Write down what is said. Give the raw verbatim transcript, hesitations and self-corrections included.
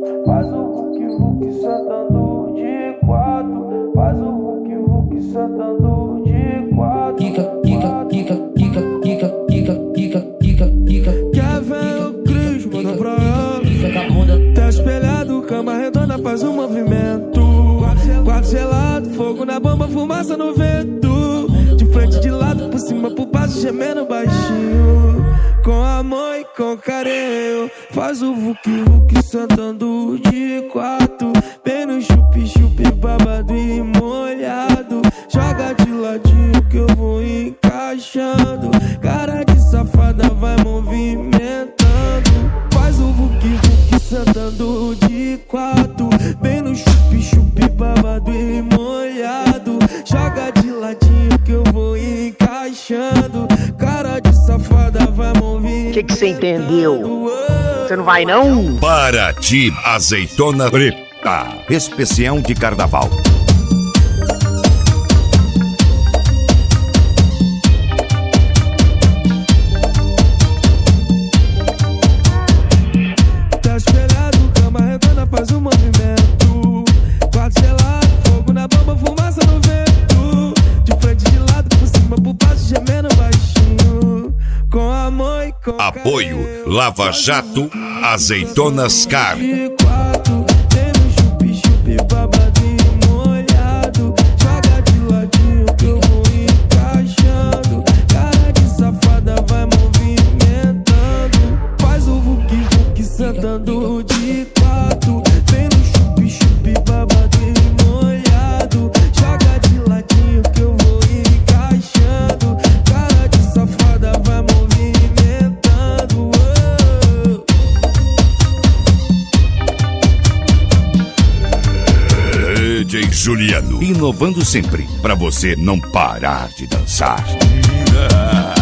Faz o Hulk Hulk sentando de quatro. Faz o Hulk Hulk sentando de quatro. Kika, kika, kika, kika, kika, kika, kika, kika, kika. Quer ver o Cris, manda pra ela. Tá espelhado, cama redonda, faz um movimento. Quarto gelado, fogo na bomba, fumaça no vento. De frente, de lado, por cima, por baixo, gemendo baixinho. Com amor e com carinho. Faz o Hulk Hulk sentando de quatro. Vem no chup-chup, babado e molhado. Joga de ladinho que eu vou encaixando. Cara de safada vai movimentando. Faz o Hulk Hulk sentando de quatro. Vem no chup-chup, babado e molhado. Joga de ladinho que eu vou encaixando. Cara de safada vai movimentando. Que que você entendeu? Você não vai não? Paraty, azeitona preta, especial de carnaval. Tá espelhado, cama redonda, faz um movimento. Quarto gelado, fogo na bomba, fumaça no vento. De frente, de lado, por cima, por baixo, gemendo baixinho. Com amor e com Apoio Lava Jato, Azeitonas Car. de quatro, tem no chup-chup, babado e molhado. Joga de ladinho que eu vou encaixando. Cara de safada vai movimentando. Faz o Hulk Hulk sentando de quatro. Vem no chup-chup, babado e molhado. Joga de ladinho que eu vou encaixando. Cara de safada vai movimentando. D J Juliano, inovando sempre, pra você não parar de dançar.